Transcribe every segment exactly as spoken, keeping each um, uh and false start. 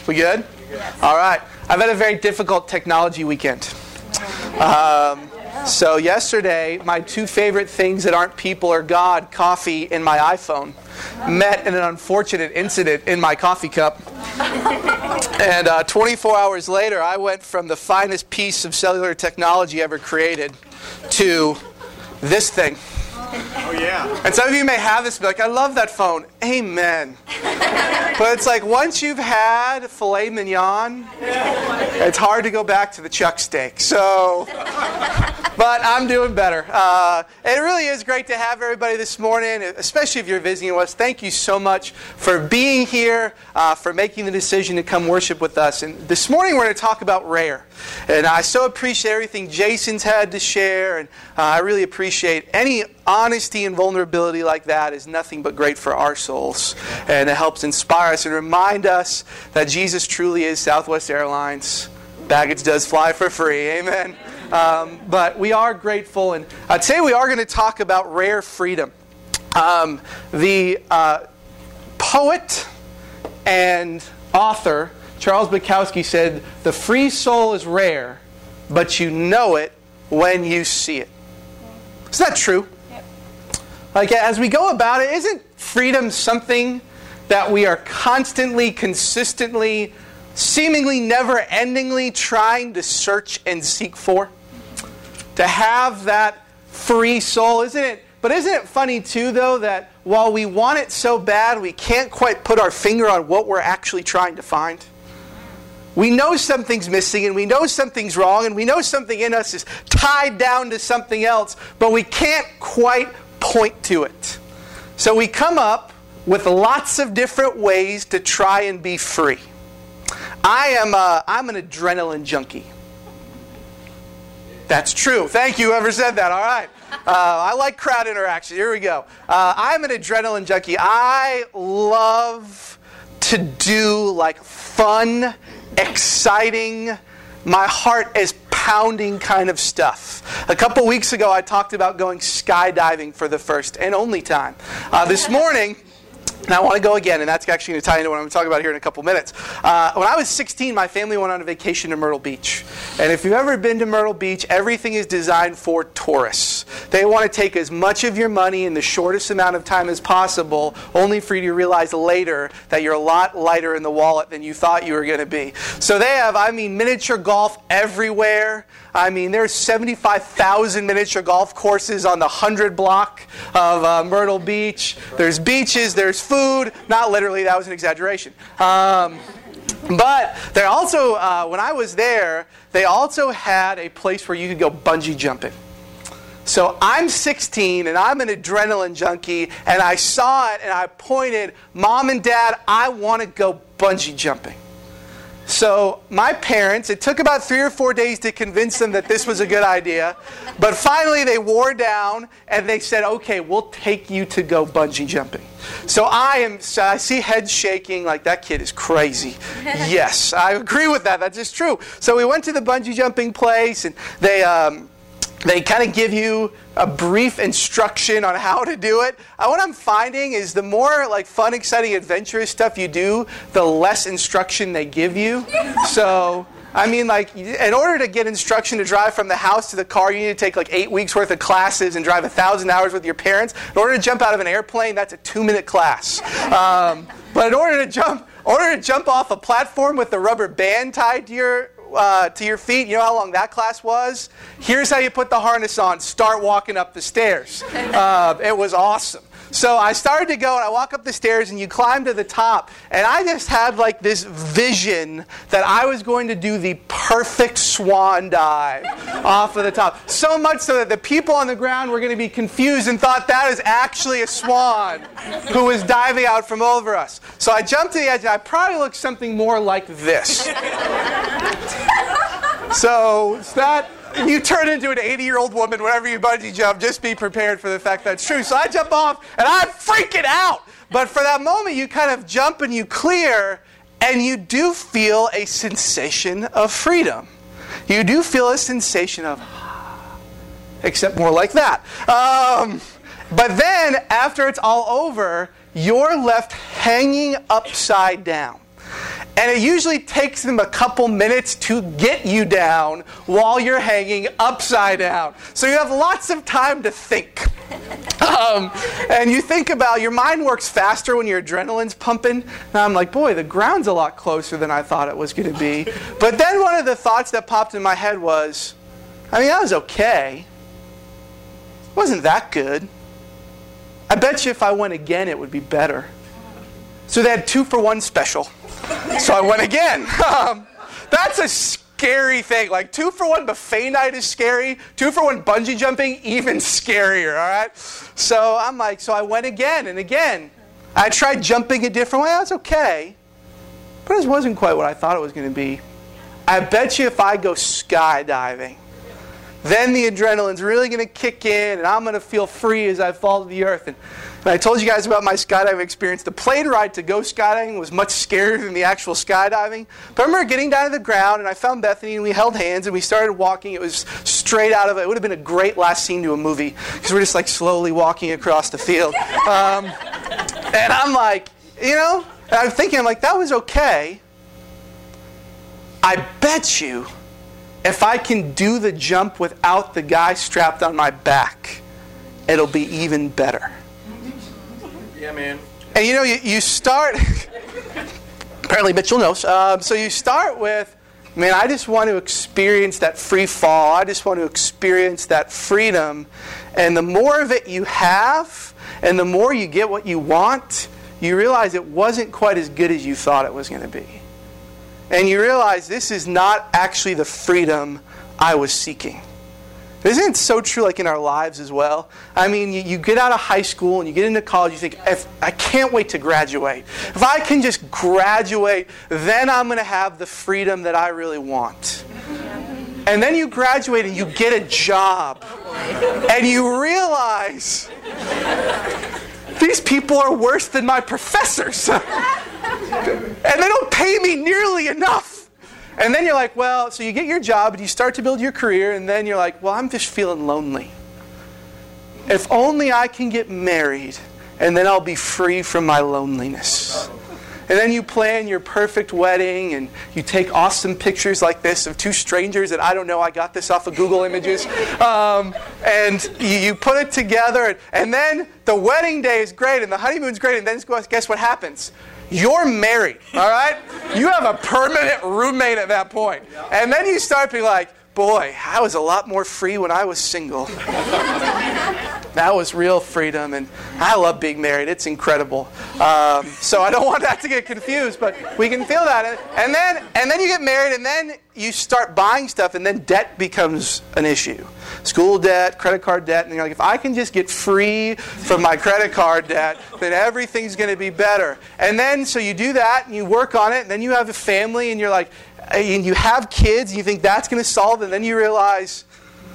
We good? Yes. All right. I've had a very difficult technology weekend. Um, so yesterday, my two favorite things that aren't people or God, coffee and my iPhone, met in an unfortunate incident in my coffee cup. And uh, twenty-four hours later, I went from the finest piece of cellular technology ever created to this thing. Oh, yeah. And some of you may have this, be like, I love that phone. Amen. But it's like, once you've had filet mignon, it's hard to go back to the chuck steak. So, but I'm doing better. Uh, it really is great to have everybody this morning, especially if you're visiting with us. Thank you so much for being here, uh, for making the decision to come worship with us. And this morning we're going to talk about rare. And I so appreciate everything Jason's had to share, and uh, I really appreciate any honesty and vulnerability like that is nothing but great for our souls. And it helps inspire us and remind us that Jesus truly is Southwest Airlines. Baggage does fly for free. Amen. Um, but we are grateful. And uh, today we are going to talk about rare freedom. Um, the uh, poet and author Charles Bukowski said, "The free soul is rare, but you know it when you see it." Is that true? Yep. Like, as we go about it, isn't freedom something that we are constantly, consistently, seemingly never-endingly trying to search and seek for? To have that free soul, isn't it? But isn't it funny, too, though, that while we want it so bad, we can't quite put our finger on what we're actually trying to find? We know something's missing, and we know something's wrong, and we know something in us is tied down to something else, but we can't quite point to it. So we come up with lots of different ways to try and be free. I am a, I'm an adrenaline junkie. That's true. Thank you, whoever said that. All right. Uh, I like crowd interaction. Here we go. Uh, I'm an adrenaline junkie. I love to do like fun, exciting, my heart is pounding kind of stuff. A couple weeks ago, I talked about going skydiving for the first and only time. Uh, this morning, and I want to go again, and that's actually going to tie into what I'm going to talk about here in a couple minutes. Uh, when I was sixteen, my family went on a vacation to Myrtle Beach. And if you've ever been to Myrtle Beach, everything is designed for tourists. They want to take as much of your money in the shortest amount of time as possible, only for you to realize later that you're a lot lighter in the wallet than you thought you were going to be. So they have, I mean, miniature golf everywhere. I mean, there's seventy-five thousand miniature golf courses on the one hundred block of uh, Myrtle Beach. There's beaches, there's food. Not literally, that was an exaggeration. Um, but they also, uh, when I was there, they also had a place where you could go bungee jumping. So I'm sixteen, and I'm an adrenaline junkie, and I saw it, and I pointed, "Mom and Dad, I want to go bungee jumping." So my parents, it took about three or four days to convince them that this was a good idea. But finally they wore down and they said, "Okay, we'll take you to go bungee jumping." So I am, so I see heads shaking like, that kid is crazy. Yes, I agree with that. That's just true. So we went to the bungee jumping place, and they... Um, They kind of give you a brief instruction on how to do it. Uh, what I'm finding is the more like fun, exciting, adventurous stuff you do, the less instruction they give you. So, I mean, like, in order to get instruction to drive from the house to the car, you need to take like eight weeks worth of classes and drive a thousand hours with your parents. In order to jump out of an airplane, that's a two-minute class. Um, but in order to jump, in order to jump off a platform with the rubber band tied to your Uh, to your feet, you know how long that class was? Here's how you put the harness on. Start walking up the stairs. Uh, it was awesome. So I started to go, and I walk up the stairs, and you climb to the top. And I just had like this vision that I was going to do the perfect swan dive off of the top. So much so that the people on the ground were going to be confused and thought that is actually a swan who was diving out from over us. So I jumped to the edge, and I probably looked something more like this. So that... You turn into an eighty-year-old woman whenever you bungee jump. Just be prepared for the fact that's true. So I jump off, and I'm freaking out. But for that moment, you kind of jump and you clear, and you do feel a sensation of freedom. You do feel a sensation of, except more like that. Um, but then, after it's all over, you're left hanging upside down. And it usually takes them a couple minutes to get you down while you're hanging upside down. So you have lots of time to think. Um, and you think about, your mind works faster when your adrenaline's pumping. And I'm like, boy, the ground's a lot closer than I thought it was going to be. But then one of the thoughts that popped in my head was, I mean, that was okay. It wasn't that good. I bet you if I went again, it would be better. So they had two for one special. So I went again. Um, that's a scary thing. Like, two for one buffet night is scary. Two for one bungee jumping, even scarier, all right? So I'm like, so I went again and again. I tried jumping a different way. That's okay. But it wasn't quite what I thought it was going to be. I bet you if I go skydiving, then the adrenaline's really going to kick in, and I'm going to feel free as I fall to the earth. And, and I told you guys about my skydiving experience. The plane ride to go skydiving was much scarier than the actual skydiving. But I remember getting down to the ground, and I found Bethany, and we held hands, and we started walking. It was straight out of it. It would have been a great last scene to a movie, because we're just like slowly walking across the field. Um, and I'm like, you know, and I'm thinking, I'm like, that was okay. I bet you, if I can do the jump without the guy strapped on my back, it'll be even better. Yeah, man. And you know, you, you start, apparently Mitchell knows, um, so you start with, man, I just want to experience that free fall. I just want to experience that freedom. And the more of it you have, and the more you get what you want, you realize it wasn't quite as good as you thought it was going to be. And you realize this is not actually the freedom I was seeking. Isn't it so true, like in our lives as well? I mean, you, you get out of high school and you get into college, you think, if, I can't wait to graduate. If I can just graduate, then I'm going to have the freedom that I really want. And then you graduate and you get a job. And you realize, these people are worse than my professors. And they don't pay me nearly enough. And then you're like, well, so you get your job and you start to build your career, and then you're like, well, I'm just feeling lonely. If only I can get married, and then I'll be free from my loneliness. And then you plan your perfect wedding, and you take awesome pictures like this of two strangers that I don't know, I got this off of Google Images. Um, and you, you put it together, and then the wedding day is great, and the honeymoon's great, and then guess what happens? You're married, all right? You have a permanent roommate at that point. And then you start being like, boy, I was a lot more free when I was single. That was real freedom, and I love being married. It's incredible. Um, so I don't want that to get confused, but we can feel that. And then, and then you get married, and then you start buying stuff, and then debt becomes an issue. School debt, credit card debt, and you're like, if I can just get free from my credit card debt, then everything's going to be better. And then, so you do that, and you work on it, and then you have a family, and you're like, and you have kids, and you think that's going to solve it, and then you realize,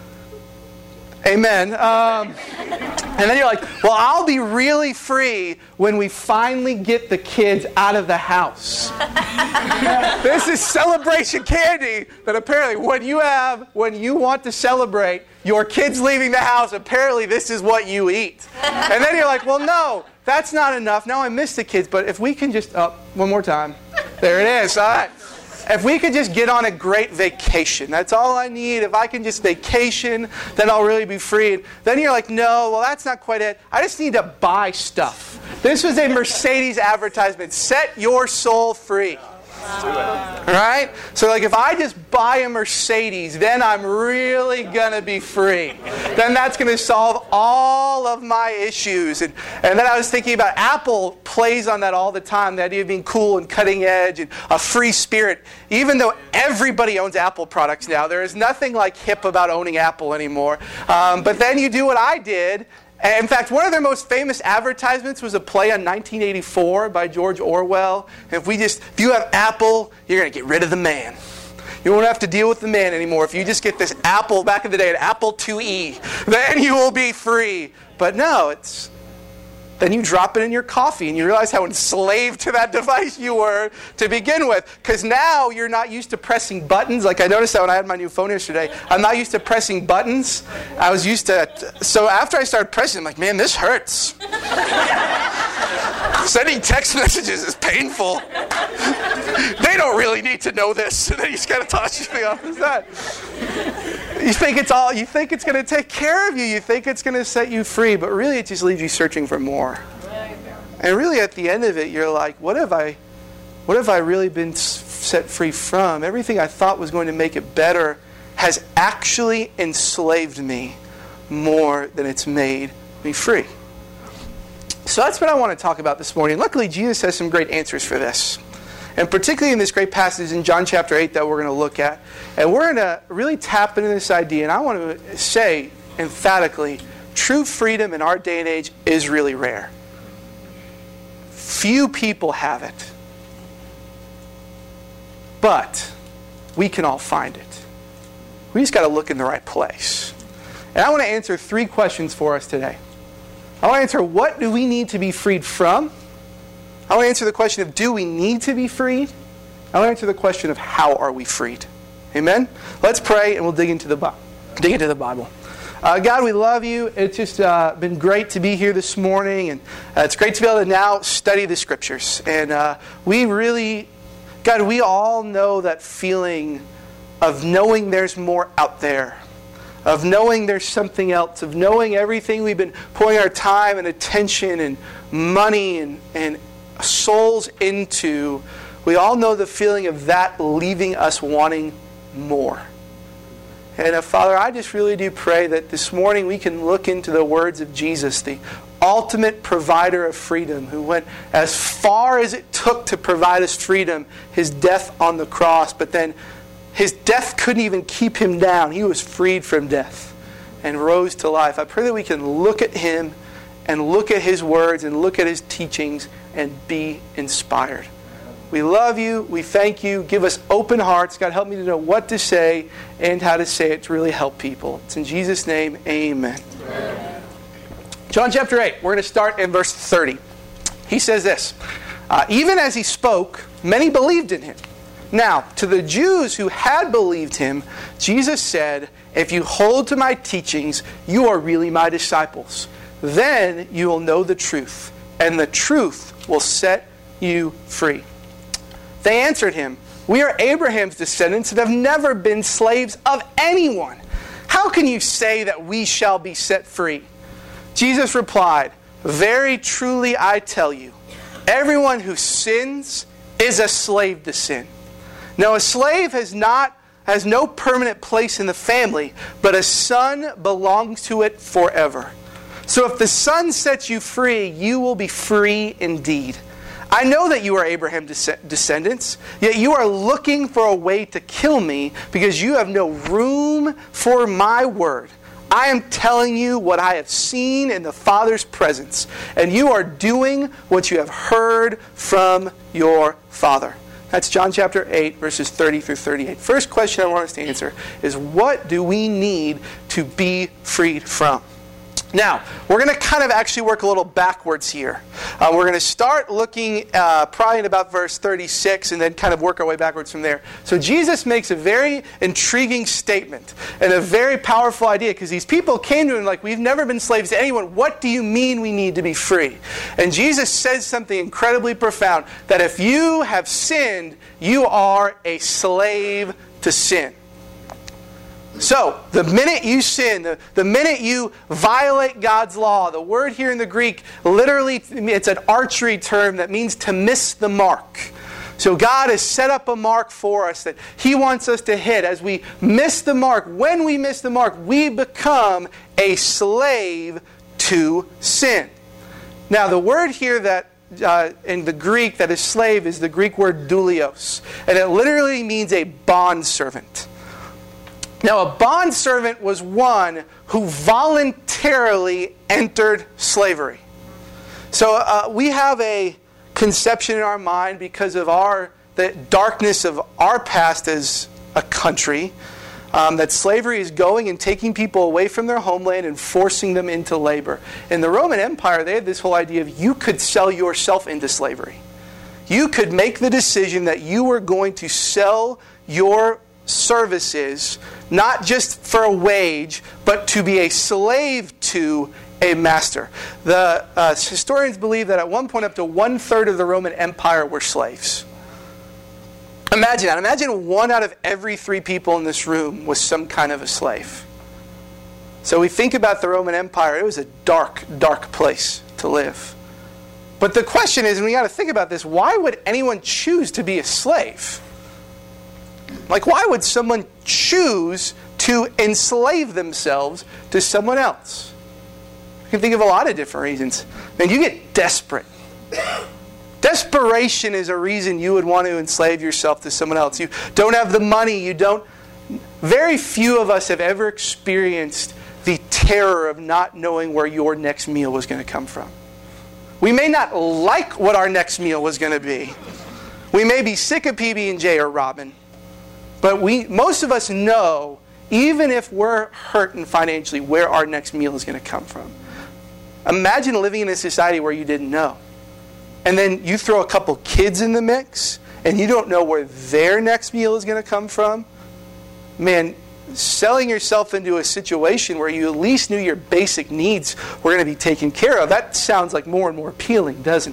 amen. Um, and then you're like, well, I'll be really free when we finally get the kids out of the house. This is celebration candy that apparently when you have, when you want to celebrate your kids leaving the house, apparently this is what you eat. And then you're like, well, no, that's not enough. Now I miss the kids, but if we can just, oh, one more time. There it is. All right. If we could just get on a great vacation, that's all I need. If I can just vacation, then I'll really be free. And then you're like, no, well, that's not quite it. I just need to buy stuff. This was a Mercedes advertisement. Set your soul free. Wow. Right? So like if I just buy a Mercedes, then I'm really going to be free. Then that's going to solve all of my issues. And, and then I was thinking about Apple plays on that all the time, the idea of being cool and cutting edge and a free spirit. Even though everybody owns Apple products now, there is nothing like hip about owning Apple anymore. Um, but then you do what I did. And in fact, one of their most famous advertisements was a play on nineteen eighty-four by George Orwell. And if we just, if you have Apple, you're going to get rid of the man. You won't have to deal with the man anymore. If you just get this Apple, back in the day, an Apple two E, then you will be free. But no, it's, then you drop it in your coffee and you realize how enslaved to that device you were to begin with. Because now you're not used to pressing buttons. Like I noticed that when I had my new phone yesterday. I'm not used to pressing buttons. I was used to, so after I started pressing, I'm like, man, this hurts. Sending text messages is painful. They don't really need to know this. And then you just kind of toss your thing off. What's that? You think it's all. You think it's going to take care of you. You think it's going to set you free, but really it just leaves you searching for more. And really, at the end of it, you're like, "What have I? What have I really been set free from? Everything I thought was going to make it better has actually enslaved me more than it's made me free." So that's what I want to talk about this morning. Luckily, Jesus has some great answers for this. And particularly in this great passage in John chapter eight that we're going to look at. And we're going to really tap into this idea. And I want to say emphatically, true freedom in our day and age is really rare. Few people have it. But we can all find it. We just got to look in the right place. And I want to answer three questions for us today. I want to answer, what do we need to be freed from? I want to answer the question of, do we need to be freed? I want to answer the question of, how are we freed? Amen? Let's pray and we'll dig into the, dig into the Bible. Uh, God, we love you. It's just uh, been great to be here this morning. And uh, it's great to be able to now study the Scriptures. And uh, we really, God, we all know that feeling of knowing there's more out there. Of knowing there's something else, of knowing everything we've been pouring our time and attention and money and, and souls into, we all know the feeling of that leaving us wanting more. And uh, Father, I just really do pray that this morning we can look into the words of Jesus, the ultimate provider of freedom, who went as far as it took to provide us freedom, His death on the cross, but then His death couldn't even keep Him down. He was freed from death and rose to life. I pray that we can look at Him and look at His words and look at His teachings and be inspired. We love you. We thank you. Give us open hearts. God, help me to know what to say and how to say it to really help people. It's in Jesus' name, amen. Amen. John chapter eight. We're going to start in verse thirty. He says this, uh, even as He spoke, many believed in Him. Now, to the Jews who had believed Him, Jesus said, if you hold to my teachings, you are really my disciples. Then you will know the truth, and the truth will set you free. They answered Him, we are Abraham's descendants and have never been slaves of anyone. How can you say that we shall be set free? Jesus replied, very truly I tell you, everyone who sins is a slave to sin. Now, a slave has not has no permanent place in the family, but a son belongs to it forever. So if the Son sets you free, you will be free indeed. I know that you are Abraham's descendants, yet you are looking for a way to kill me because you have no room for my word. I am telling you what I have seen in the Father's presence, and you are doing what you have heard from your Father. That's John chapter eight, verses thirty through thirty-eight. First question I want us to answer is, what do we need to be freed from? Now, we're going to kind of actually work a little backwards here. Uh, we're going to start looking uh, probably in about verse thirty-six and then kind of work our way backwards from there. So Jesus makes a very intriguing statement and a very powerful idea, because these people came to Him like, we've never been slaves to anyone. What do you mean we need to be free? And Jesus says something incredibly profound, that if you have sinned, you are a slave to sin. So, the minute you sin, the, the minute you violate God's law, the word here in the Greek, literally, it's an archery term that means to miss the mark. So God has set up a mark for us that He wants us to hit. As we miss the mark, when we miss the mark, we become a slave to sin. Now, the word here that uh, in the Greek that is slave is the Greek word doulios. And it literally means a bondservant. Now, a bondservant was one who voluntarily entered slavery. So uh, we have a conception in our mind, because of our the darkness of our past as a country, um, that slavery is going and taking people away from their homeland and forcing them into labor. In the Roman Empire, they had this whole idea of you could sell yourself into slavery. You could make the decision that you were going to sell your services, not just for a wage, but to be a slave to a master. The uh, historians believe that at one point up to one-third of the Roman Empire were slaves. Imagine that. Imagine one out of every three people in this room was some kind of a slave. So we think about the Roman Empire. It was a dark, dark place to live. But the question is, and we got to think about this, why would anyone choose to be a slave? Like, why would someone choose to enslave themselves to someone else? You can think of a lot of different reasons. And you get desperate. Desperation is a reason you would want to enslave yourself to someone else. You don't have the money. You don't. Very few of us have ever experienced the terror of not knowing where your next meal was going to come from. We may not like what our next meal was going to be. We may be sick of P B and J or Robin. But we, most of us know, even if we're hurting financially, where our next meal is going to come from. Imagine living in a society where you didn't know. And then you throw a couple kids in the mix, and you don't know where their next meal is going to come from. Man, selling yourself into a situation where you at least knew your basic needs were going to be taken care of, that sounds like more and more appealing, doesn't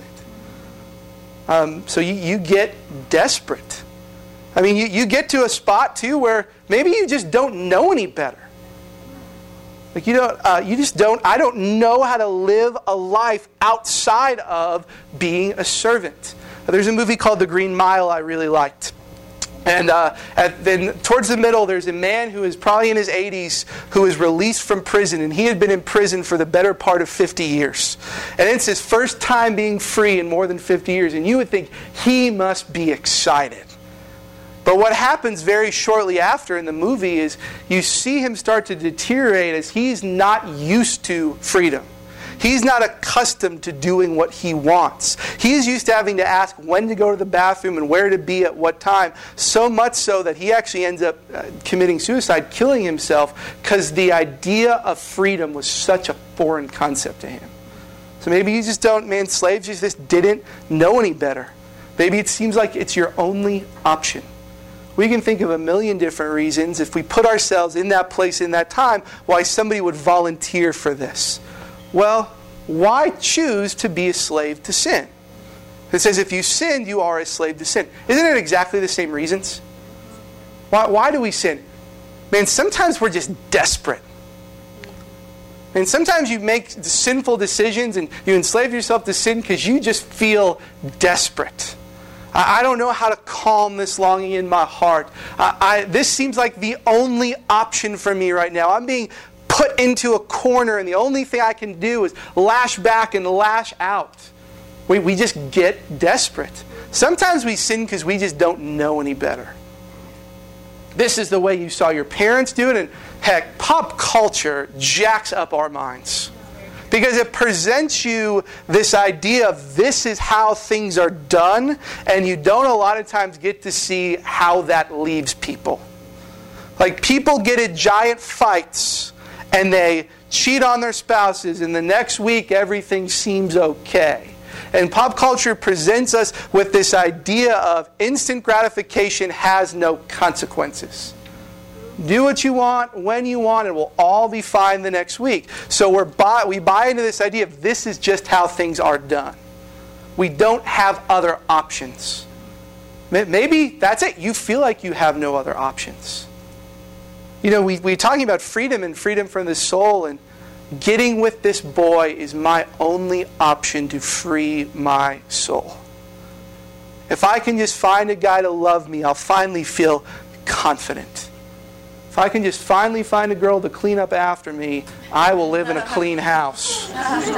it? Um, so you, you get desperate. I mean, you, you get to a spot, too, where maybe you just don't know any better. Like, you don't, uh, you just don't, I don't know how to live a life outside of being a servant. There's a movie called The Green Mile I really liked. And uh, at, then towards the middle, there's a man who is probably in his eighties who is released from prison. And he had been in prison for the better part of fifty years. And it's his first time being free in more than fifty years. And you would think he must be excited. But what happens very shortly after in the movie is you see him start to deteriorate as he's not used to freedom. He's not accustomed to doing what he wants. He's used to having to ask when to go to the bathroom and where to be at what time. So much so that he actually ends up uh, committing suicide, killing himself, because the idea of freedom was such a foreign concept to him. So maybe you just don't, man, slaves just didn't know any better. Maybe it seems like it's your only option. We can think of a million different reasons, if we put ourselves in that place in that time, why somebody would volunteer for this. Well, why choose to be a slave to sin? It says if you sin, you are a slave to sin. Isn't it exactly the same reasons? Why, why do we sin? Man, sometimes we're just desperate. And sometimes you make sinful decisions and you enslave yourself to sin because you just feel desperate. I don't know how to calm this longing in my heart. I, I, this seems like the only option for me right now. I'm being put into a corner, and the only thing I can do is lash back and lash out. We, we just get desperate. Sometimes we sin because we just don't know any better. This is the way you saw your parents do it, and heck, pop culture jacks up our minds. Because it presents you this idea of this is how things are done, and you don't a lot of times get to see how that leaves people. Like, people get in giant fights, and they cheat on their spouses, and the next week everything seems okay. And pop culture presents us with this idea of instant gratification has no consequences. Do what you want, when you want, and we'll all be fine the next week. So we're buy, we buy into this idea of this is just how things are done. We don't have other options. Maybe that's it. You feel like you have no other options. You know, we, we're talking about freedom and freedom from the soul, and getting with this boy is my only option to free my soul. If I can just find a guy to love me, I'll finally feel confident. If I can just finally find a girl to clean up after me, I will live in a clean house.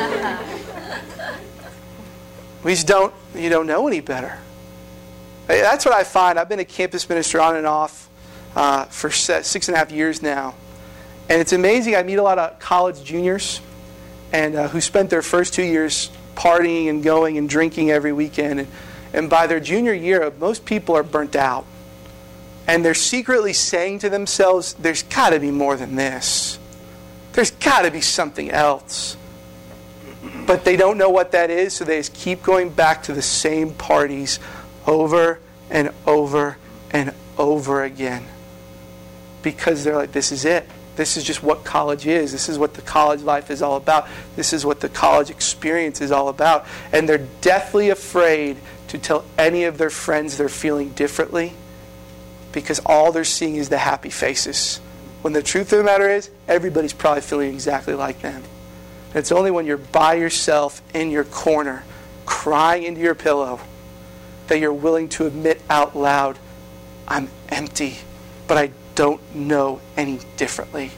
We just don't, you don't know any better. That's what I find. I've been a campus minister on and off uh, for six and a half years now. And it's amazing. I meet a lot of college juniors and uh, who spent their first two years partying and going and drinking every weekend. And, and by their junior year, most people are burnt out. And they're secretly saying to themselves, there's got to be more than this. There's got to be something else. But they don't know what that is, so they just keep going back to the same parties over and over and over again. Because they're like, this is it. This is just what college is. This is what the college life is all about. This is what the college experience is all about. And they're deathly afraid to tell any of their friends they're feeling differently because all they're seeing is the happy faces. When the truth of the matter is, everybody's probably feeling exactly like them. And it's only when you're by yourself in your corner, crying into your pillow, that you're willing to admit out loud, I'm empty, but I don't know any differently.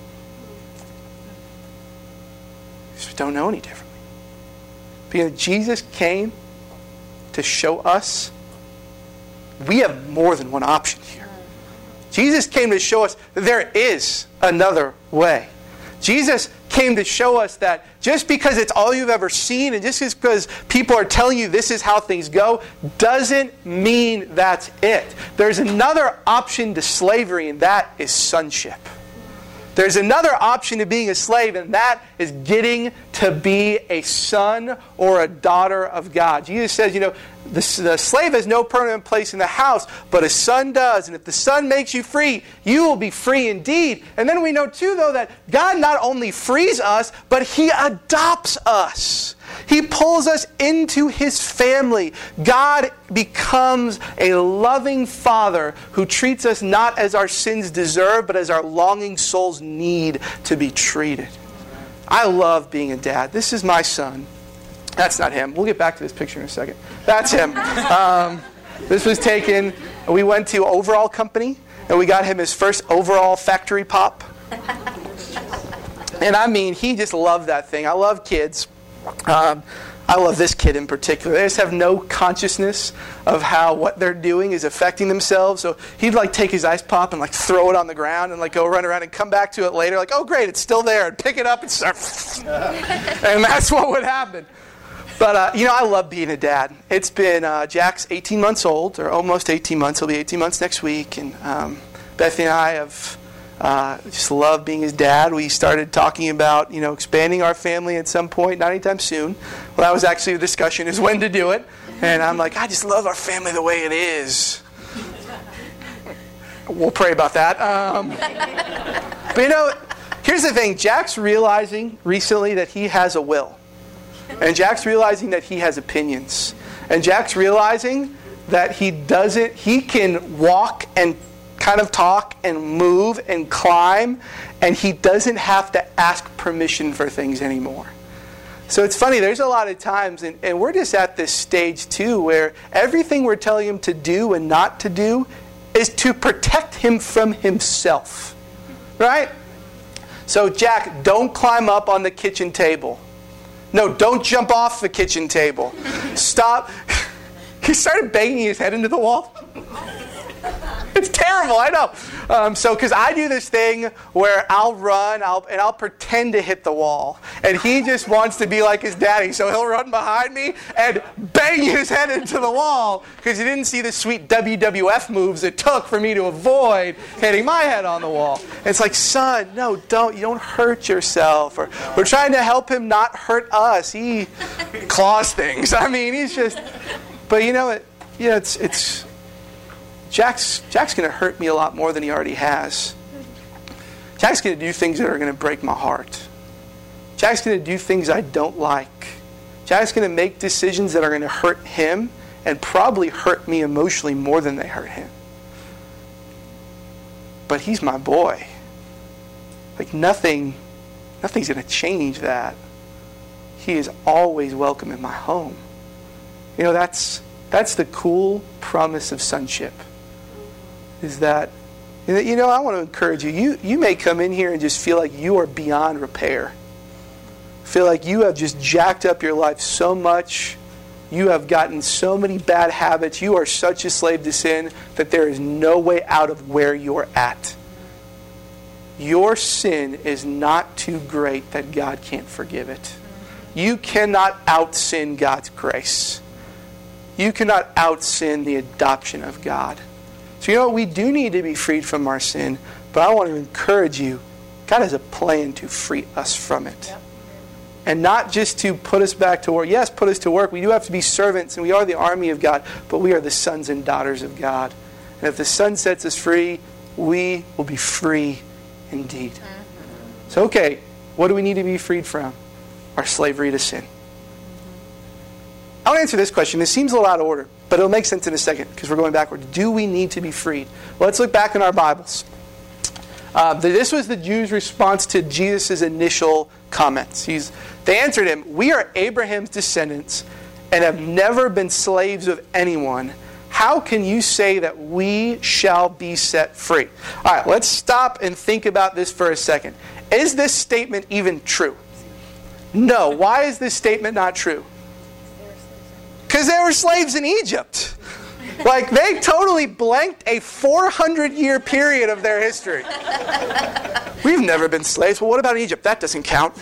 Just don't know any differently. Because Jesus came to show us we have more than one option here. Jesus came to show us that there is another way. Jesus came to show us that just because it's all you've ever seen and just because people are telling you this is how things go doesn't mean that's it. There's another option to slavery, and that is sonship. There's another option to being a slave, and that is getting to be a son or a daughter of God. Jesus says, you know, the, the slave has no permanent place in the house, but a son does. And if the son makes you free, you will be free indeed. And then we know too, though, that God not only frees us, but He adopts us. He pulls us into His family. God becomes a loving Father who treats us not as our sins deserve, but as our longing souls need to be treated. I love being a dad. This is my son. That's not him. We'll get back to this picture in a second. That's him. Um, this was taken. We went to Overall Company, and we got him his first Overall Factory Pop. And I mean, he just loved that thing. I love kids. Um, I love this kid in particular. They just have no consciousness of how what they're doing is affecting themselves. So he'd like take his ice pop and like throw it on the ground and like go run around and come back to it later. Like, oh great, it's still there. And pick it up and start. And that's what would happen. But, uh, you know, I love being a dad. It's been, uh, Jack's eighteen months old, or almost eighteen months. He'll be eighteen months next week. And um, Bethany and I have uh, just loved being his dad. We started talking about, you know, expanding our family at some point, not anytime soon. Well, that was actually the discussion, is when to do it. And I'm like, I just love our family the way it is. We'll pray about that. Um, but, you know, here's the thing. Jack's realizing recently that he has a will. And Jack's realizing that he has opinions. And Jack's realizing that he doesn't, he can walk and kind of talk and move and climb, and he doesn't have to ask permission for things anymore. So it's funny, there's a lot of times, and, and we're just at this stage too, where everything we're telling him to do and not to do is to protect him from himself. Right? So Jack, don't climb up on the kitchen table. No, don't jump off the kitchen table. Stop. He started banging his head into the wall. It's terrible, I know. Um, so, because I do this thing where I'll run I'll, and I'll pretend to hit the wall. And he just wants to be like his daddy. So he'll run behind me and bang his head into the wall because he didn't see the sweet W W F moves it took for me to avoid hitting my head on the wall. And it's like, son, no, don't. You don't hurt yourself. Or we're trying to help him not hurt us. He claws things. I mean, he's just... But you know, it, you know it's... it's Jack's, Jack's going to hurt me a lot more than he already has. Jack's going to do things that are going to break my heart. Jack's going to do things I don't like. Jack's going to make decisions that are going to hurt him and probably hurt me emotionally more than they hurt him. But he's my boy. Like nothing, nothing's going to change that. He is always welcome in my home. You know, that's that's the cool promise of sonship. Is that, you know, I want to encourage you. You you may come in here and just feel like you are beyond repair. Feel like you have just jacked up your life so much. You have gotten so many bad habits. You are such a slave to sin that there is no way out of where you're at. Your sin is not too great that God can't forgive it. You cannot out-sin God's grace. You cannot out-sin the adoption of God. So you know what? We do need to be freed from our sin, but I want to encourage you, God has a plan to free us from it. Yep. And not just to put us back to work. Yes, put us to work. We do have to be servants, and we are the army of God, but we are the sons and daughters of God. And if the Son sets us free, we will be free indeed. So, okay, what do we need to be freed from? Our slavery to sin. I'll answer this question. This seems a little out of order, but it'll make sense in a second because we're going backward. Do we need to be freed? Well, let's look back in our Bibles. Uh, this was the Jews' response to Jesus' initial comments. He's, they answered him, "We are Abraham's descendants and have never been slaves of anyone. How can you say that we shall be set free?" All right, let's stop and think about this for a second. Is this statement even true? No. Why is this statement not true? Because they were slaves in Egypt. Like, they totally blanked a four hundred year period of their history. We've never been slaves. Well, what about Egypt? That doesn't count.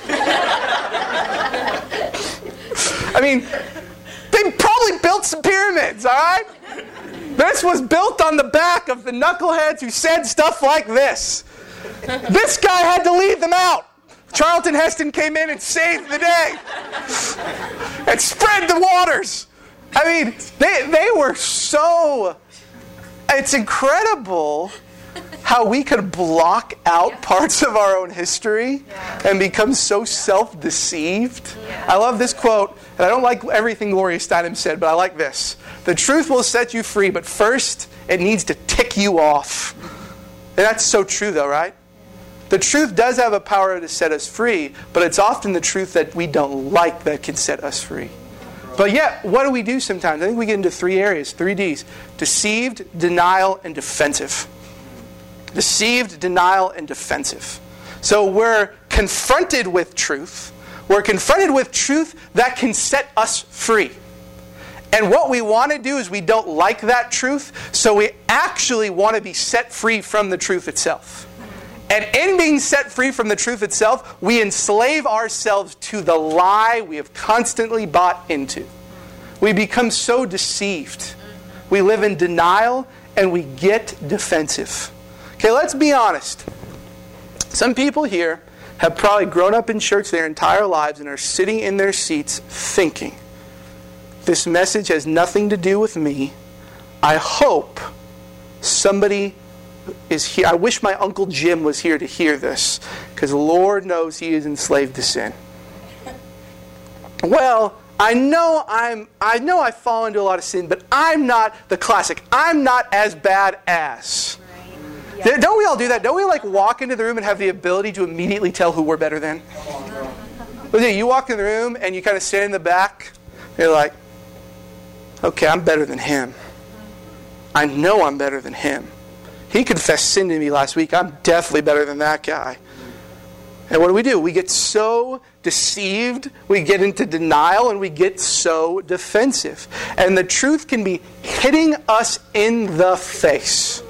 I mean, they probably built some pyramids, all right? This was built on the back of the knuckleheads who said stuff like this. This guy had to lead them out. Charlton Heston came in and saved the day. And spread the waters. I mean, they, they were so... It's incredible how we could block out parts of our own history and become so self-deceived. I love this quote, and I don't like everything Gloria Steinem said, but I like this. "The truth will set you free, but first it needs to tick you off." And that's so true though, right? The truth does have a power to set us free, but it's often the truth that we don't like that can set us free. But yet, what do we do sometimes? I think we get into three areas, three Ds. Deceived, denial, and defensive. Deceived, denial, and defensive. So we're confronted with truth. We're confronted with truth that can set us free. And what we want to do is we don't like that truth, so we actually want to be set free from the truth itself. And in being set free from the truth itself, we enslave ourselves to the lie we have constantly bought into. We become so deceived. We live in denial and we get defensive. Okay, let's be honest. Some people here have probably grown up in church their entire lives and are sitting in their seats thinking, "This message has nothing to do with me. I hope somebody is here. I wish my Uncle Jim was here to hear this, because Lord knows he is enslaved to sin." Well, I know I'm I know I fall into a lot of sin, but I'm not the classic. I'm not as bad as. Right. Yeah. Don't we all do that? Don't we like walk into the room and have the ability to immediately tell who we're better than? You walk in the room and you kind of stand in the back. You're like, "Okay, I'm better than him. I know I'm better than him. He confessed sin to me last week. I'm definitely better than that guy." And what do we do? We get so deceived, we get into denial, and we get so defensive. And the truth can be hitting us in the face.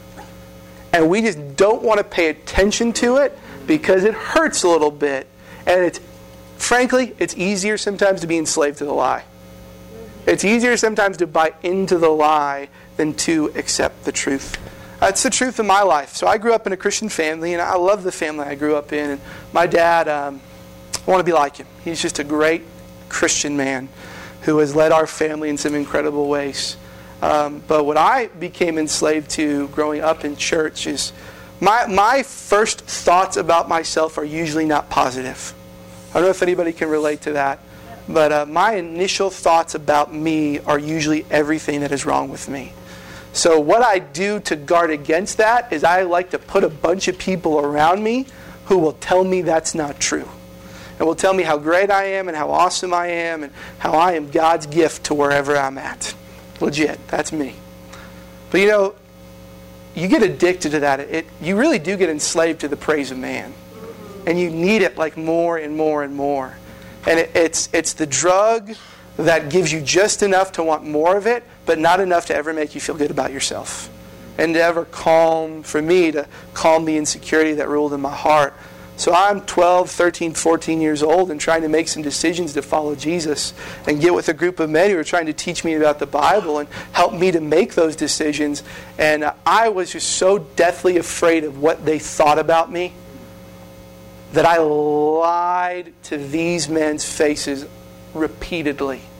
And we just don't want to pay attention to it because it hurts a little bit. And it's, frankly, it's easier sometimes to be enslaved to the lie. It's easier sometimes to buy into the lie than to accept the truth. That's the truth of my life. So I grew up in a Christian family, and I love the family I grew up in. And my dad, um, I want to be like him. He's just a great Christian man who has led our family in some incredible ways. Um, but what I became enslaved to growing up in church is my my first thoughts about myself are usually not positive. I don't know if anybody can relate to that. But uh, my initial thoughts about me are usually everything that is wrong with me. So what I do to guard against that is I like to put a bunch of people around me who will tell me that's not true. And will tell me how great I am and how awesome I am and how I am God's gift to wherever I'm at. Legit, that's me. But you know, you get addicted to that. It, you really do get enslaved to the praise of man. And you need it like more and more and more. And it, it's it's the drug that gives you just enough to want more of it, but not enough to ever make you feel good about yourself. And to ever calm, for me, to calm the insecurity that ruled in my heart. So I'm twelve, thirteen, fourteen years old and trying to make some decisions to follow Jesus and get with a group of men who are trying to teach me about the Bible and help me to make those decisions. And I was just so deathly afraid of what they thought about me that I lied to these men's faces repeatedly.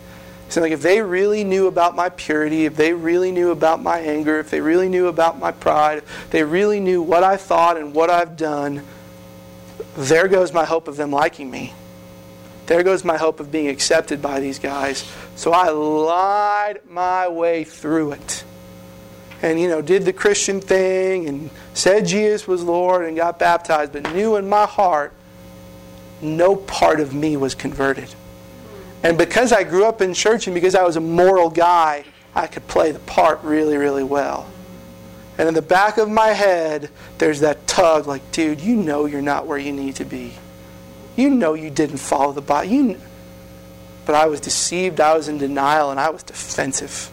So like if they really knew about my purity, if they really knew about my anger, if they really knew about my pride, if they really knew what I thought and what I've done, there goes my hope of them liking me. There goes my hope of being accepted by these guys. So I lied my way through it. And, you know, did the Christian thing and said Jesus was Lord and got baptized, but knew in my heart no part of me was converted. And because I grew up in church and because I was a moral guy, I could play the part really, really well. And in the back of my head, there's that tug like, dude, you know you're not where you need to be. You know you didn't follow the Bible. You kn-. But I was deceived, I was in denial, and I was defensive.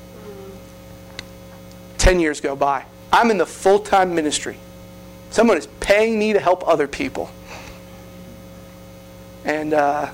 Ten years go by. I'm in the full-time ministry. Someone is paying me to help other people. And uh,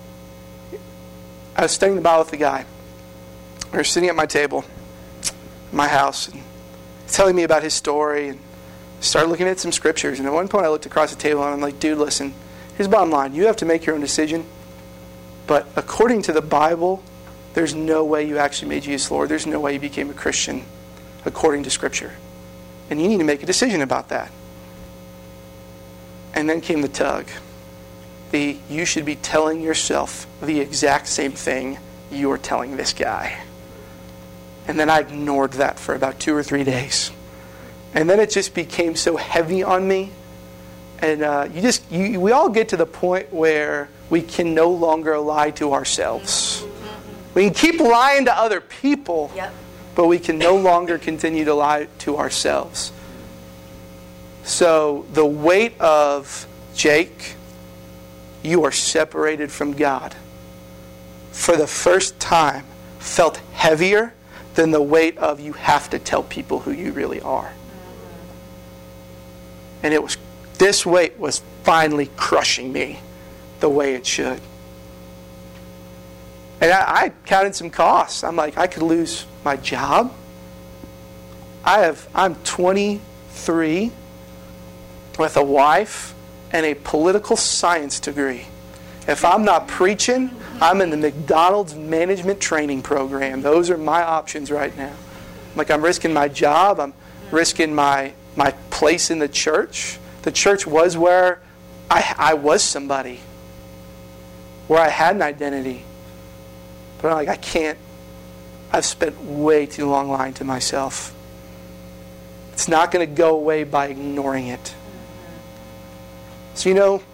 I was studying the Bible with the guy. We were sitting at my table, in my house, and he's telling me about his story, and started looking at some scriptures. And at one point I looked across the table and I'm like, dude, listen, here's the bottom line. You have to make your own decision. But according to the Bible, there's no way you actually made Jesus Lord. There's no way you became a Christian according to Scripture. And you need to make a decision about that. And then came the tug. The, you should be telling yourself the exact same thing you are telling this guy. And then I ignored that for about two or three days. And then it just became so heavy on me. And uh, you just, you, we all get to the point where we can no longer lie to ourselves. We can keep lying to other people, yep. but we can no longer continue to lie to ourselves. So the weight of, Jake, you are separated from God, for the first time felt heavier than the weight of you have to tell people who you really are. And it was, this weight was finally crushing me the way it should. And I, I counted some costs. I'm like, I could lose my job. I have, I'm twenty-three with a wife and a political science degree. If I'm not preaching, I'm in the McDonald's management training program. Those are my options right now. Like, I'm risking my job. I'm risking my my place in the church. The church was where I, I was somebody, where I had an identity. But I'm like, I can't. I've spent way too long lying to myself. It's not going to go away by ignoring it. So, you know,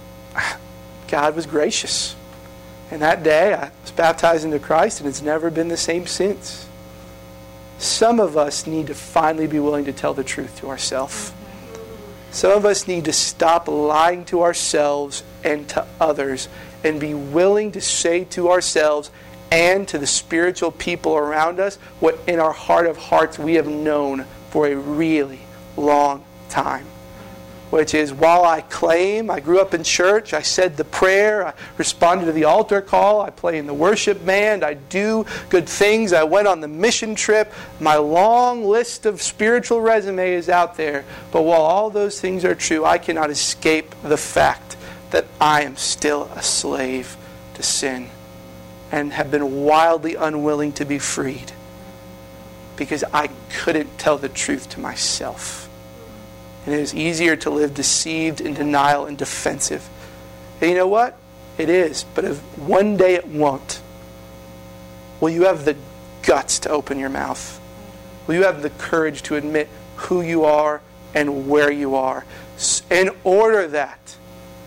God was gracious. And that day, I was baptized into Christ, and it's never been the same since. Some of us need to finally be willing to tell the truth to ourselves. Some of us need to stop lying to ourselves and to others and be willing to say to ourselves and to the spiritual people around us what in our heart of hearts we have known for a really long time. Which is, while I claim I grew up in church, I said the prayer, I responded to the altar call, I play in the worship band, I do good things, I went on the mission trip, my long list of spiritual resume is out there. But while all those things are true, I cannot escape the fact that I am still a slave to sin and have been wildly unwilling to be freed because I couldn't tell the truth to myself. And it is easier to live deceived, in denial, and defensive. And you know what? It is. But if one day it won't, will you have the guts to open your mouth? Will you have the courage to admit who you are and where you are, in order that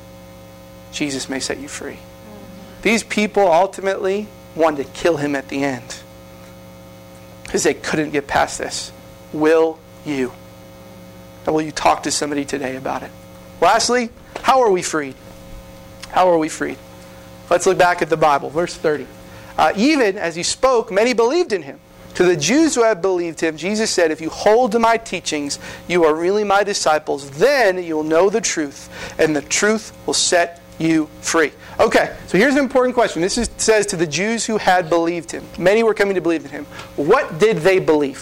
Jesus may set you free? These people ultimately wanted to kill him at the end because they couldn't get past this. Will you? And will you talk to somebody today about it? Lastly, how are we freed? How are we freed? Let's look back at the Bible, verse thirty. Uh, Even as he spoke, many believed in him. To the Jews who had believed him, Jesus said, if you hold to my teachings, you are really my disciples. Then you'll know the truth, and the truth will set you free. Okay, so here's an important question. This is, says to the Jews who had believed him. Many were coming to believe in him. What did they believe?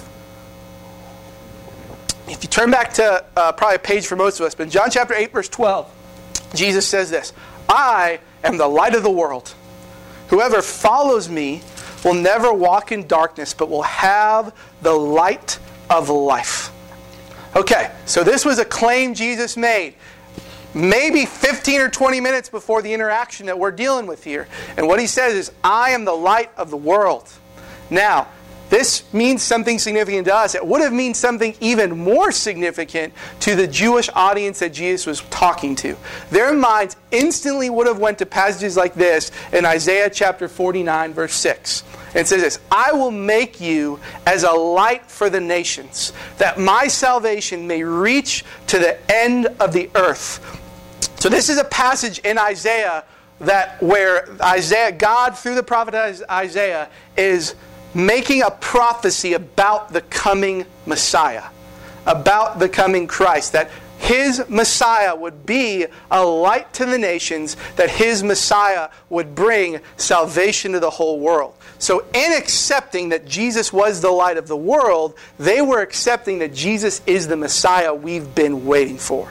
If you turn back to uh, probably a page for most of us, but in John chapter eight, verse twelve, Jesus says this, I am the light of the world. Whoever follows me will never walk in darkness, but will have the light of life. Okay, so this was a claim Jesus made maybe fifteen or twenty minutes before the interaction that we're dealing with here. And what he says is, I am the light of the world. Now, this means something significant to us. It would have meant something even more significant to the Jewish audience that Jesus was talking to. Their minds instantly would have went to passages like this in Isaiah chapter forty-nine, verse six. It says this, I will make you as a light for the nations, that my salvation may reach to the end of the earth. So this is a passage in Isaiah that where Isaiah, God through the prophet Isaiah, is making a prophecy about the coming Messiah, about the coming Christ, that His Messiah would be a light to the nations, that His Messiah would bring salvation to the whole world. So in accepting that Jesus was the light of the world, they were accepting that Jesus is the Messiah we've been waiting for.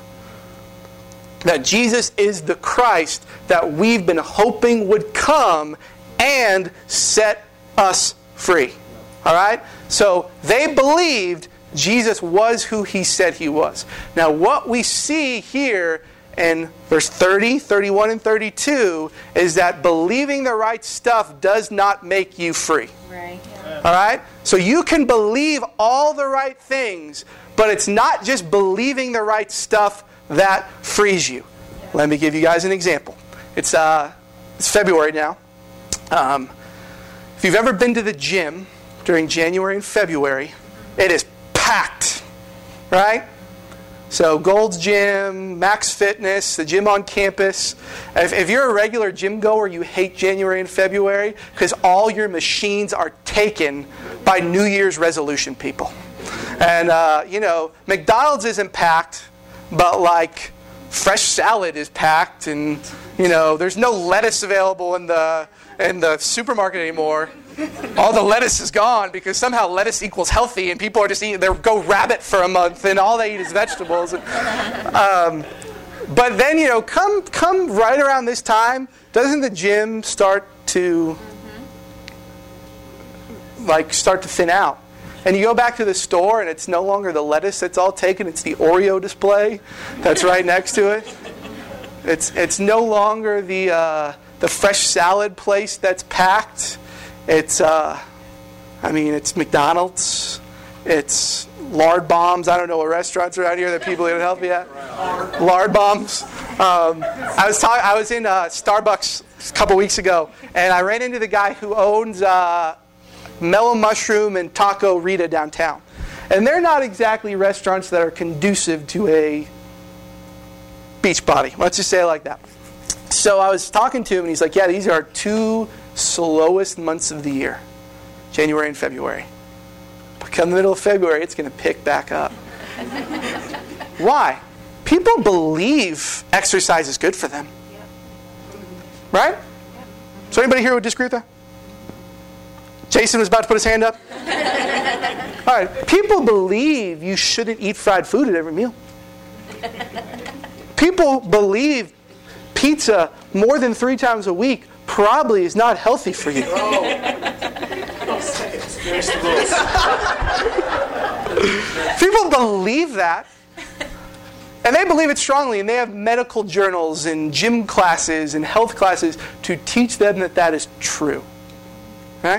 That Jesus is the Christ that we've been hoping would come and set us free. All right? So they believed Jesus was who He said He was. Now what we see here in verse thirty, thirty-one, and thirty-two is that believing the right stuff does not make you free. Right. Yeah. All right? So you can believe all the right things, but it's not just believing the right stuff that frees you. Yeah. Let me give you guys an example. It's uh, it's February now. Um, if you've ever been to the gym during January and February, it is packed, right? So Gold's Gym, Max Fitness, the gym on campus. If, if you're a regular gym goer, you hate January and February because all your machines are taken by New Year's resolution people. And, uh, you know, McDonald's isn't packed, but like fresh salad is packed, and, you know, there's no lettuce available in the in the supermarket anymore. All the lettuce is gone because somehow lettuce equals healthy, and people are just eating, they go rabbit for a month, and all they eat is vegetables. Um, but then, you know, come come right around this time, doesn't the gym start to like start to thin out? And you go back to the store, and it's no longer the lettuce that's all taken; it's the Oreo display that's right next to it. It's it's no longer the uh, the fresh salad place that's packed. It's, uh, I mean, it's McDonald's. It's Lard Bombs. I don't know what restaurants around here that people can help me at. Lard Bombs. Um, I was talking. I was in uh, Starbucks a couple weeks ago, and I ran into the guy who owns uh, Mellow Mushroom and Taco Rita downtown. And they're not exactly restaurants that are conducive to a beach body. Let's just say it like that. So I was talking to him, and he's like, yeah, these are two slowest months of the year, January and February. But come the middle of February, it's going to pick back up. Why? People believe exercise is good for them. Right? So anybody here would disagree with that? Jason was about to put his hand up. All right. People believe you shouldn't eat fried food at every meal. People believe pizza more than three times a week probably is not healthy for you. People believe that. And they believe it strongly. And they have medical journals and gym classes and health classes to teach them that that is true. Right?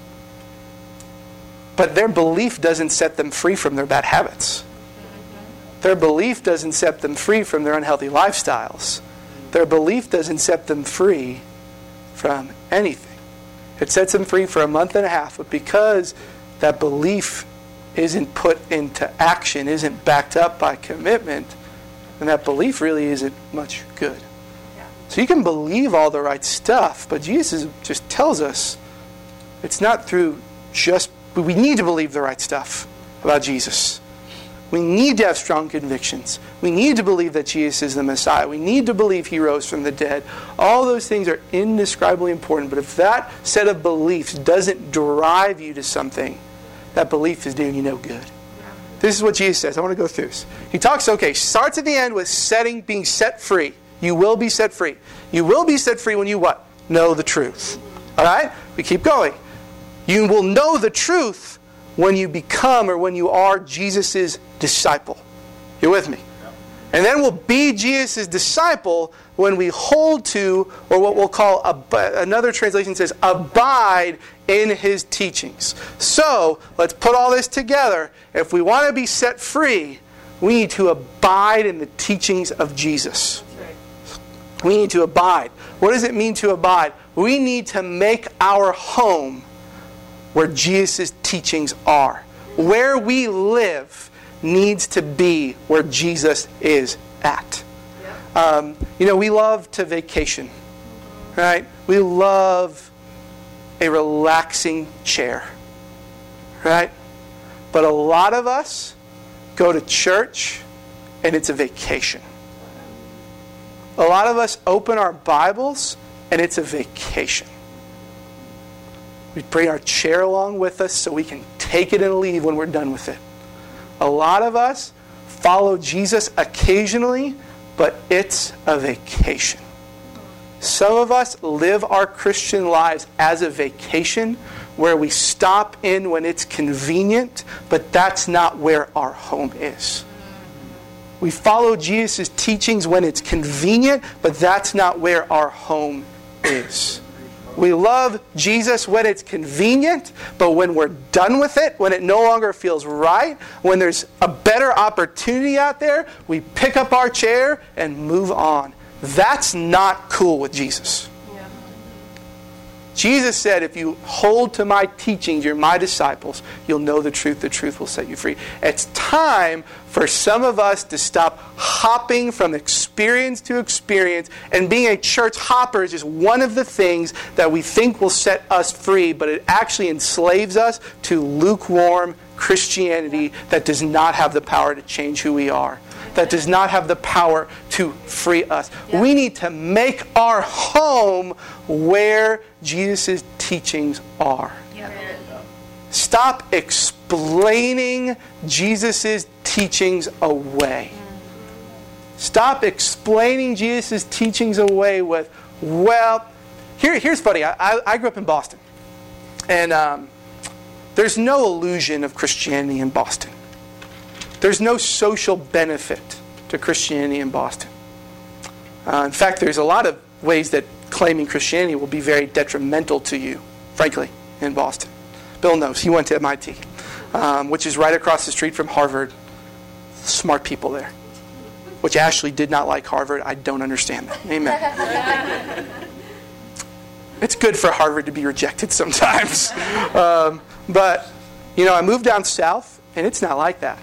But their belief doesn't set them free from their bad habits. Their belief doesn't set them free from their unhealthy lifestyles. Their belief doesn't set them free from anything. It sets them free for a month and a half, but because that belief isn't put into action, isn't backed up by commitment, then that belief really isn't much good. Yeah. So you can believe all the right stuff, but Jesus just tells us it's not through just, we need to believe the right stuff about Jesus. We need to have strong convictions. We need to believe that Jesus is the Messiah. We need to believe He rose from the dead. All those things are indescribably important. But if that set of beliefs doesn't drive you to something, that belief is doing you no good. This is what Jesus says. I want to go through this. He talks, okay, starts at the end with setting, being set free. You will be set free. You will be set free when you what? Know the truth. All right? We keep going. You will know the truth when you become or when you are Jesus' disciple. You're with me? And then we'll be Jesus' disciple when we hold to, or what we'll call, ab- another translation says, abide in His teachings. So, let's put all this together. If we want to be set free, we need to abide in the teachings of Jesus. We need to abide. What does it mean to abide? We need to make our home where Jesus' teachings are. Where we live needs to be where Jesus is at. Um, you know, we love to vacation, right? We love a relaxing chair, right? But a lot of us go to church and it's a vacation. A lot of us open our Bibles and it's a vacation. We bring our chair along with us so we can take it and leave when we're done with it. A lot of us follow Jesus occasionally, but it's a vacation. Some of us live our Christian lives as a vacation where we stop in when it's convenient, but that's not where our home is. We follow Jesus' teachings when it's convenient, but that's not where our home is. We love Jesus when it's convenient, but when we're done with it, when it no longer feels right, when there's a better opportunity out there, we pick up our chair and move on. That's not cool with Jesus. Yeah. Jesus said, if you hold to my teachings, you're my disciples, you'll know the truth, the truth will set you free. It's time for some of us to stop hopping from experience to experience, and being a church hopper is just one of the things that we think will set us free, but it actually enslaves us to lukewarm Christianity that does not have the power to change who we are, that does not have the power to free us. Yeah. We need to make our home where Jesus' teachings are. Yeah. Stop explaining Jesus' teachings away. Stop explaining Jesus' teachings away with, well, here, here's funny. I, I, I grew up in Boston. And um, there's no illusion of Christianity in Boston. There's no social benefit to Christianity in Boston. Uh, in fact, there's a lot of ways that claiming Christianity will be very detrimental to you, frankly, in Boston. Bill knows. He went to M I T, um, which is right across the street from Harvard. Smart people there. Which Ashley did not like Harvard. I don't understand that. Amen. It's good for Harvard to be rejected sometimes. Um, but, you know, I moved down south, and it's not like that.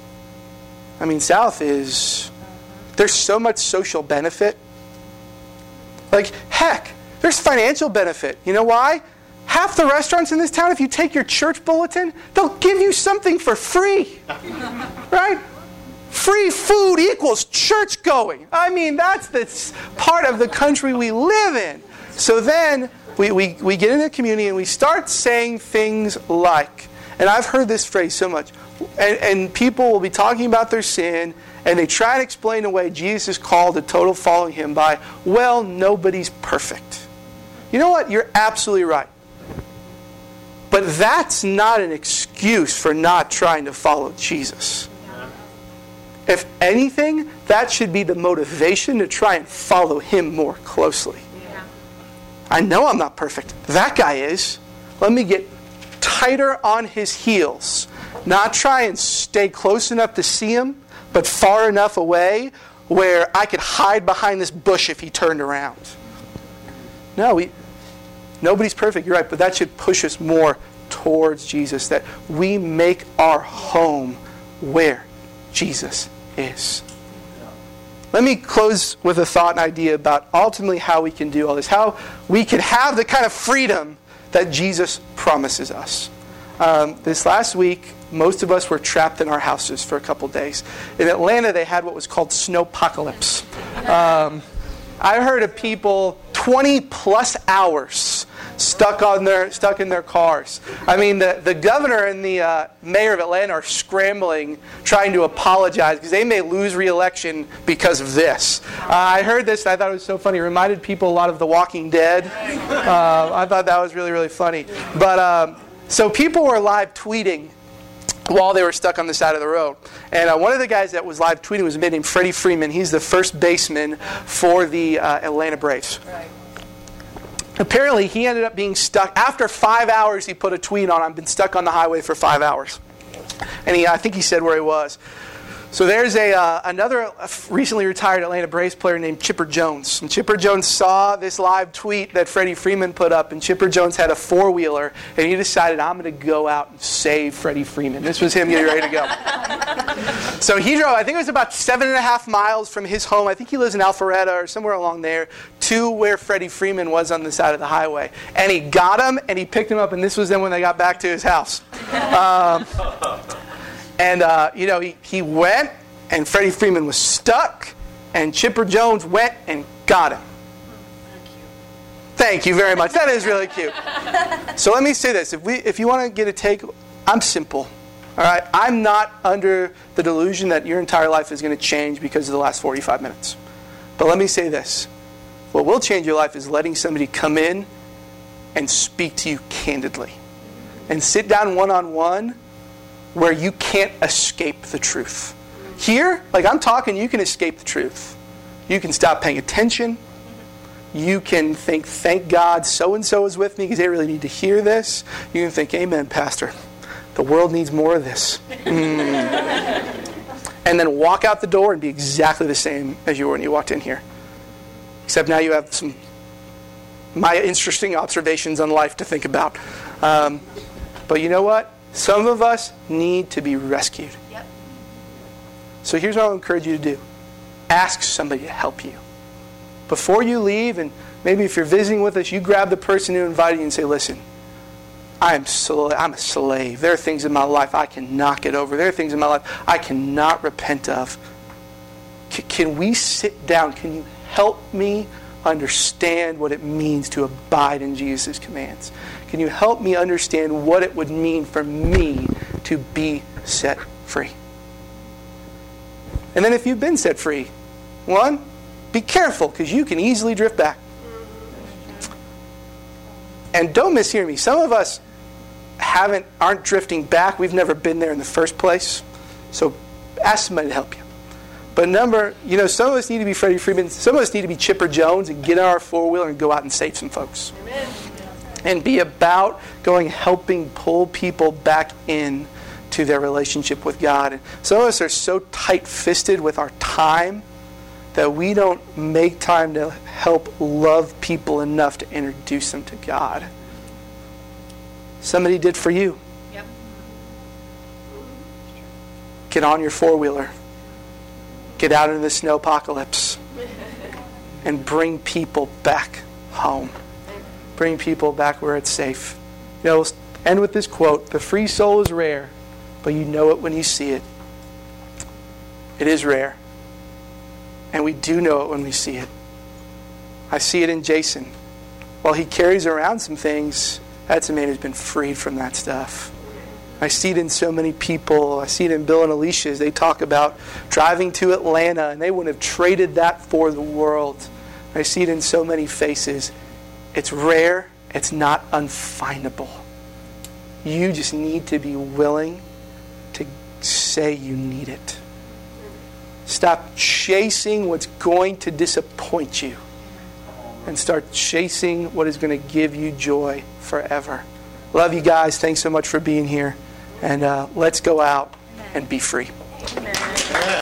I mean, south is... There's so much social benefit. Like, heck, there's financial benefit. You know why? Half the restaurants in this town, if you take your church bulletin, they'll give you something for free. Right? Free food equals church going. I mean, that's the part of the country we live in. So then we, we, we get in the community and we start saying things like, and I've heard this phrase so much, and, and people will be talking about their sin, and they try to explain away Jesus' call to total following Him by, well, nobody's perfect. You know what? You're absolutely right. But that's not an excuse for not trying to follow Jesus. If anything, that should be the motivation to try and follow Him more closely. Yeah. I know I'm not perfect. That guy is. Let me get tighter on his heels. Not try and stay close enough to see him, but far enough away where I could hide behind this bush if he turned around. No, we, nobody's perfect, you're right, but that should push us more towards Jesus, that we make our home where Jesus is. Let me close with a thought and idea about ultimately how we can do all this, how we can have the kind of freedom that Jesus promises us. Um, this last week, most of us were trapped in our houses for a couple days. In Atlanta, they had what was called snowpocalypse. Um, I heard of people twenty plus hours stuck on their stuck in their cars. I mean, the, the governor and the uh, mayor of Atlanta are scrambling, trying to apologize because they may lose re-election because of this. Uh, I heard this and I thought it was so funny. It reminded people a lot of The Walking Dead. Uh, I thought that was really, really funny. But um, So people were live tweeting while they were stuck on the side of the road. And uh, one of the guys that was live tweeting was a man named Freddie Freeman. He's the first baseman for the uh, Atlanta Braves. Right. Apparently, he ended up being stuck. After five hours, he put a tweet on, I've been stuck on the highway for five hours. And he, I think he said where he was. So there's a uh, another recently retired Atlanta Braves player named Chipper Jones. And Chipper Jones saw this live tweet that Freddie Freeman put up, and Chipper Jones had a four-wheeler, and he decided, I'm going to go out and save Freddie Freeman. This was him getting ready to go. So he drove, I think it was about seven and a half miles from his home, I think he lives in Alpharetta or somewhere along there, to where Freddie Freeman was on the side of the highway. And he got him, and he picked him up, and this was then when they got back to his house. Um, And, uh, you know, he, he went, and Freddie Freeman was stuck, and Chipper Jones went and got him. Thank you very much. That is really cute. So let me say this. If we, if you want to get a take, I'm simple. All right? I'm not under the delusion that your entire life is going to change because of the last forty-five minutes. But let me say this. What will change your life is letting somebody come in and speak to you candidly. And sit down one-on-one where you can't escape the truth. Here, like I'm talking, you can escape the truth. You can stop paying attention. You can think, thank God so-and-so is with me because they really need to hear this. You can think, amen, Pastor. The world needs more of this. Mm. And then walk out the door and be exactly the same as you were when you walked in here. Except now you have some my interesting observations on life to think about. Um, but you know what? Some of us need to be rescued. Yep. So here's what I'll encourage you to do. Ask somebody to help you. Before you leave, and maybe if you're visiting with us, you grab the person who invited you and say, listen, I am sl- I'm a slave. There are things in my life I cannot get over. There are things in my life I cannot repent of. C- can we sit down? Can you help me understand what it means to abide in Jesus' commands? Can you help me understand what it would mean for me to be set free? And then if you've been set free, one, be careful because you can easily drift back. And don't mishear me. Some of us haven't aren't drifting back. We've never been there in the first place. So ask somebody to help you. But number, you know, some of us need to be Freddie Freeman. Some of us need to be Chipper Jones and get on our four-wheeler and go out and save some folks. Amen. And be about going, helping pull people back in to their relationship with God. And some of us are so tight-fisted with our time that we don't make time to help love people enough to introduce them to God. Somebody did for you. Yep. Get on your four-wheeler. Get out into the snow apocalypse. And bring people back home. Bring people back where it's safe. You know, we'll end with this quote. The free soul is rare, but you know it when you see it. It is rare. And we do know it when we see it. I see it in Jason. While he carries around some things, that's a man who's been freed from that stuff. I see it in so many people. I see it in Bill and Alicia as they talk about driving to Atlanta, and they wouldn't have traded that for the world. I see it in so many faces. It's rare. It's not unfindable. You just need to be willing to say you need it. Stop chasing what's going to disappoint you and start chasing what is going to give you joy forever. Love you guys. Thanks so much for being here. And uh, let's go out and be free. Amen.